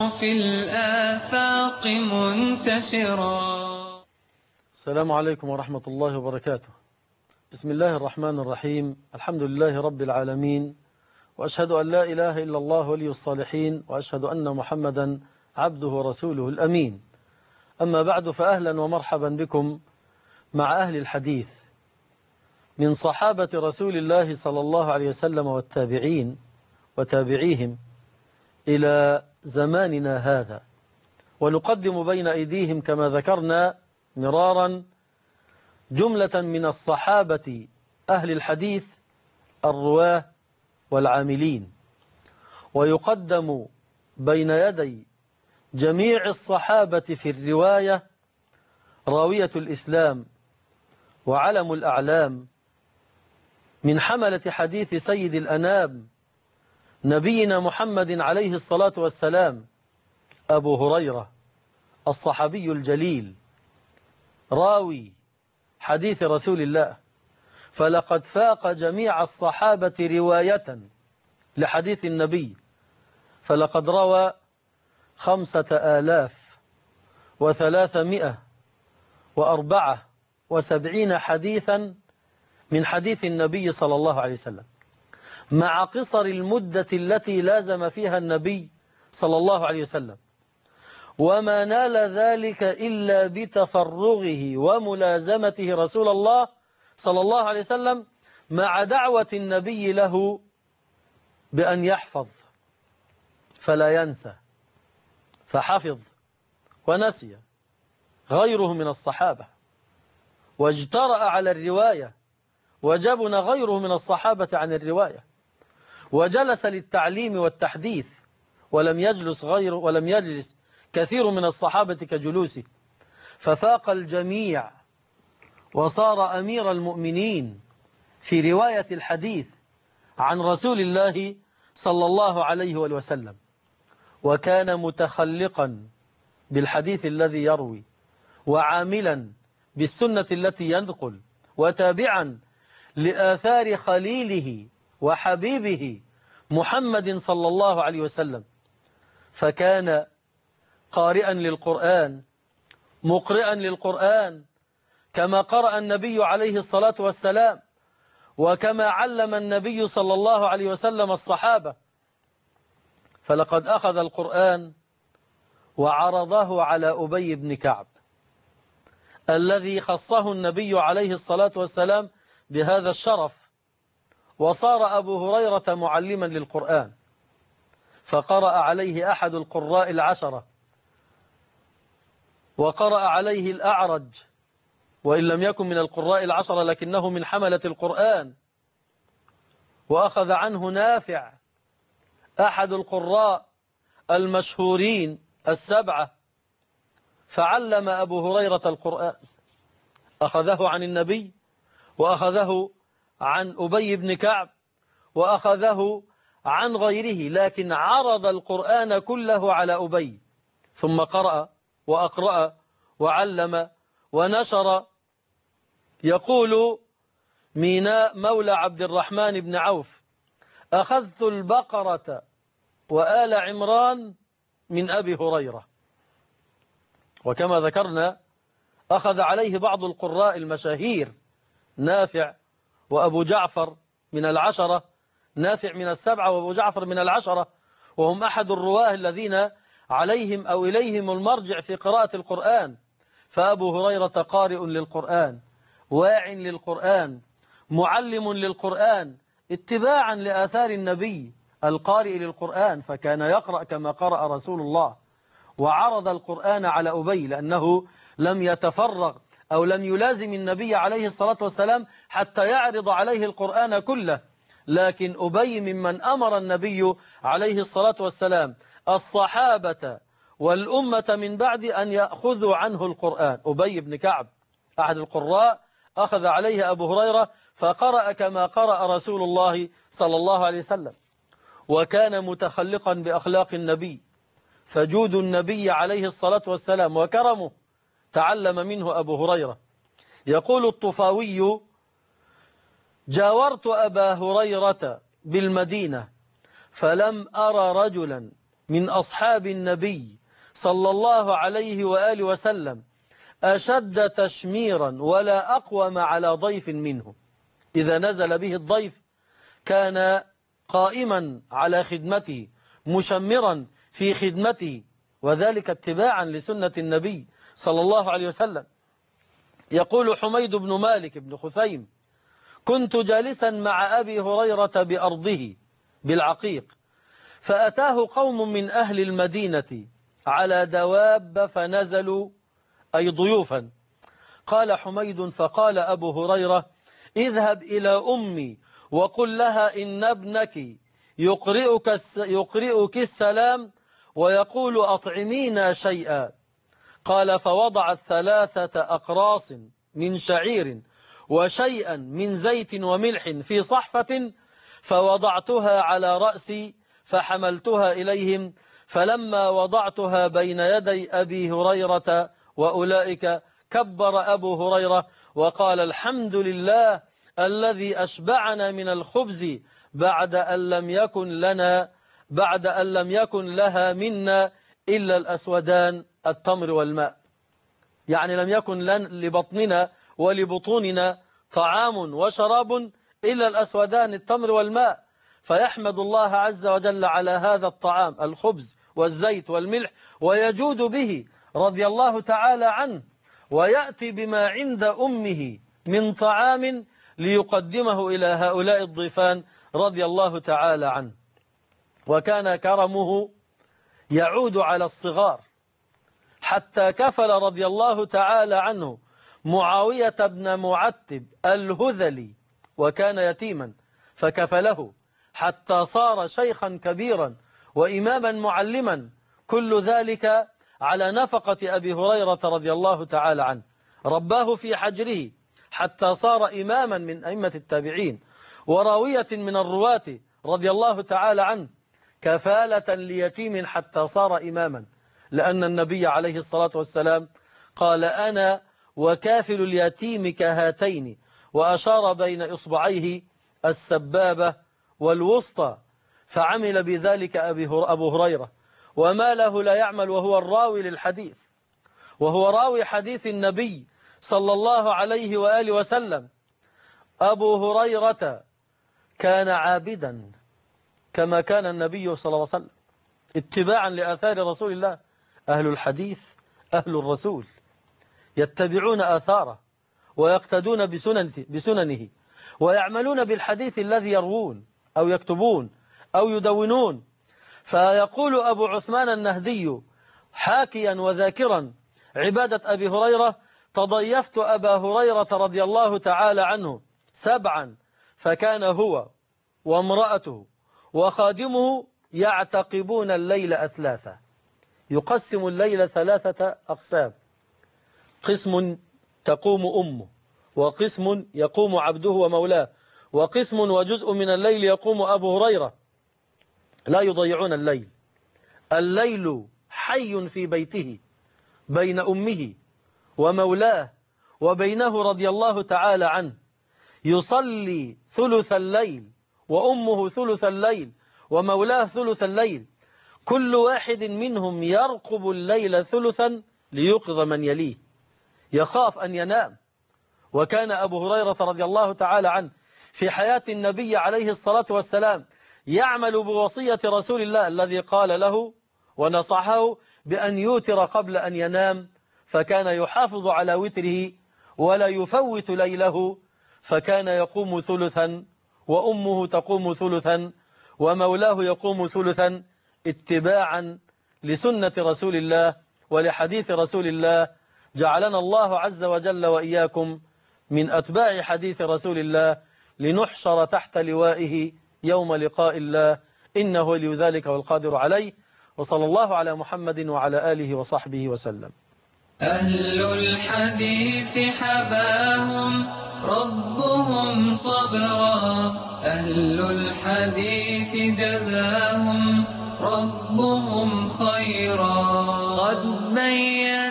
في الآفاق منتشرا. السلام عليكم ورحمة الله وبركاته. بسم الله الرحمن الرحيم. الحمد لله رب العالمين، وأشهد أن لا إله إلا الله ولي الصالحين، وأشهد أن محمدا عبده ورسوله الأمين. أما بعد، فأهلا ومرحبا بكم مع أهل الحديث من صحابة رسول الله صلى الله عليه وسلم والتابعين وتابعيهم إلى زماننا هذا، ونقدم بين أيديهم كما ذكرنا مرارا جملة من الصحابة أهل الحديث الرواه والعاملين، ويقدم بين يدي جميع الصحابة في الرواية راوية الإسلام وعلم الأعلام من حملة حديث سيد الأنام نبينا محمد عليه الصلاة والسلام أبو هريرة الصحابي الجليل راوي حديث رسول الله، فلقد فاق جميع الصحابة رواية لحديث النبي، فلقد روى 5374 حديثا من حديث النبي صلى الله عليه وسلم، مع قصر المدة التي لازم فيها النبي صلى الله عليه وسلم، وما نال ذلك إلا بتفرغه وملازمته رسول الله صلى الله عليه وسلم، مع دعوة النبي له بأن يحفظ فلا ينسى، فحفظ ونسي غيره من الصحابة، واجترأ على الرواية وجبن غيره من الصحابة عن الرواية، وجلس للتعليم والتحديث ولم يجلس كثير من الصحابة كجلوسه، ففاق الجميع وصار أمير المؤمنين في رواية الحديث عن رسول الله صلى الله عليه وسلم، وكان متخلقا بالحديث الذي يروي، وعاملا بالسنة التي ينقل، وتابعا لآثار خليله وحبيبه محمد صلى الله عليه وسلم، فكان قارئا للقرآن مقرئا للقرآن كما قرأ النبي عليه الصلاة والسلام، وكما علم النبي صلى الله عليه وسلم الصحابة، فلقد أخذ القرآن وعرضه على أبي بن كعب الذي خصه النبي عليه الصلاة والسلام بهذا الشرف، وصار أبو هريرة معلما للقرآن، فقرأ عليه أحد القراء العشرة، وقرأ عليه الأعرج، وإن لم يكن من القراء العشرة لكنه من حملة القرآن، وأخذ عنه نافع أحد القراء المشهورين السبعة، فعلم أبو هريرة القرآن، أخذه عن النبي، وأخذه عن أبي بن كعب، وأخذه عن غيره، لكن عرض القرآن كله على أبي، ثم قرأ وأقرأ وعلم ونشر. يقول ميناء مولى عبد الرحمن بن عوف: أخذت البقرة وآل عمران من أبي هريرة. وكما ذكرنا أخذ عليه بعض القراء المشاهير، نافع وأبو جعفر من العشرة، نافع من السبعة وأبو جعفر من العشرة، وهم أحد الرواه الذين عليهم أو إليهم المرجع في قراءة القرآن. فأبو هريرة قارئ للقرآن، واع للقرآن، معلم للقرآن، اتباعا لآثار النبي القارئ للقرآن، فكان يقرأ كما قرأ رسول الله، وعرض القرآن على أبي لأنه لم يتفرغ أو لم يلازم النبي عليه الصلاة والسلام حتى يعرض عليه القرآن كله، لكن أبي ممن أمر النبي عليه الصلاة والسلام الصحابة والأمة من بعد أن يأخذوا عنه القرآن. أبي بن كعب أحد القراء أخذ عليه أبو هريرة فقرأ كما قرأ رسول الله صلى الله عليه وسلم، وكان متخلقا بأخلاق النبي، فجود النبي عليه الصلاة والسلام وكرمه تعلم منه أبو هريرة. يقول الطفاوي: جاورت أبا هريرة بالمدينة فلم أرى رجلا من أصحاب النبي صلى الله عليه وآله وسلم أشد تشميرا ولا أقوم على ضيف منه. إذا نزل به الضيف كان قائما على خدمته مشمرا في خدمته، وذلك اتباعا لسنة النبي صلى الله عليه وسلم. يقول حميد بن مالك بن خثيم: كنت جالسا مع أبي هريرة بأرضه بالعقيق، فأتاه قوم من أهل المدينة على دواب فنزلوا أي ضيوفا. قال حميد: فقال أبو هريرة: اذهب إلى أمي وقل لها إن ابنك يقرئك السلام ويقول أطعمينا شيئا. قال: فوضعت 3 أقراص من شعير وشيئا من زيت وملح في صحفة، فوضعتها على رأسي فحملتها إليهم، فلما وضعتها بين يدي أبي هريرة وأولئك كبر أبو هريرة وقال: الحمد لله الذي أشبعنا من الخبز بعد أن لم يكن لها منا إلا الأسودان التمر والماء. يعني لم يكن لبطننا ولبطوننا طعام وشراب إلا الأسودان التمر والماء، فيحمد الله عز وجل على هذا الطعام الخبز والزيت والملح ويجود به رضي الله تعالى عنه، ويأتي بما عند أمه من طعام ليقدمه إلى هؤلاء الضيفان رضي الله تعالى عنه. وكان كرمه يعود على الصغار، حتى كفل رضي الله تعالى عنه معاوية بن معتب الهذلي، وكان يتيما فكفله حتى صار شيخا كبيرا وإماما معلما، كل ذلك على نفقة أبي هريرة رضي الله تعالى عنه. رباه في حجره حتى صار إماما من أئمة التابعين وراوية من الرواة رضي الله تعالى عنه، كفالة ليتيم حتى صار إماما، لأن النبي عليه الصلاة والسلام قال: أنا وكافل اليتيم كهاتين، وأشار بين إصبعيه السبابة والوسطى، فعمل بذلك أبو هريرة، وما له لا يعمل وهو الراوي للحديث، وهو راوي حديث النبي صلى الله عليه وآله وسلم. أبو هريرة كان عابدا كما كان النبي صلى الله عليه وسلم، اتباعا لآثار رسول الله. أهل الحديث أهل الرسول، يتبعون آثاره ويقتدون بسننه ويعملون بالحديث الذي يروون أو يكتبون أو يدونون. فيقول أبو عثمان النهدي حاكيا وذاكرا عبادة أبي هريرة: تضيفت أبا هريرة رضي الله تعالى عنه 7، فكان هو وامرأته وخادمه يعتقبون الليل أثلاثا. يقسم الليل 3 أقسام: قسم تقوم أمه، وقسم يقوم عبده ومولاه، وقسم وجزء من الليل يقوم أبو هريرة. لا يضيعون الليل. الليل حي في بيته بين أمه ومولاه وبينه رضي الله تعالى عنه، يصلي ثلث الليل وأمه ثلث الليل ومولاه ثلث الليل، كل واحد منهم يرقب الليل ثلثا ليوقظ من يليه، يخاف أن ينام. وكان أبو هريرة رضي الله تعالى عنه في حياة النبي عليه الصلاة والسلام يعمل بوصية رسول الله الذي قال له ونصحه بأن يوتر قبل أن ينام، فكان يحافظ على وتره ولا يفوت ليله، فكان يقوم ثلثا وأمه تقوم ثلثا ومولاه يقوم ثلثا، اتباعا لسنة رسول الله ولحديث رسول الله. جعلنا الله عز وجل وإياكم من أتباع حديث رسول الله، لنحشر تحت لوائه يوم لقاء الله، إنه ولي ذلك والقادر عليه. وصلى الله على محمد وعلى آله وصحبه وسلم. أهل الحديث حباهم ربهم صبرا، أهل الحديث جزاهم ربهم خيرا، قد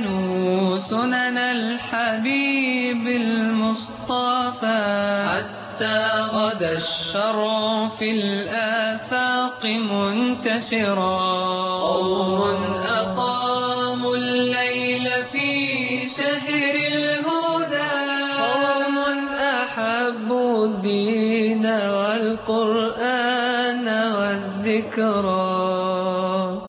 بينوا سنن الحبيب المصطفى. حتى غدا الشرع في الآفاق منتشرا. قوم أقاموا الليل في شهر الهدى، قوم أحبوا الدين والقرآن والذكرى.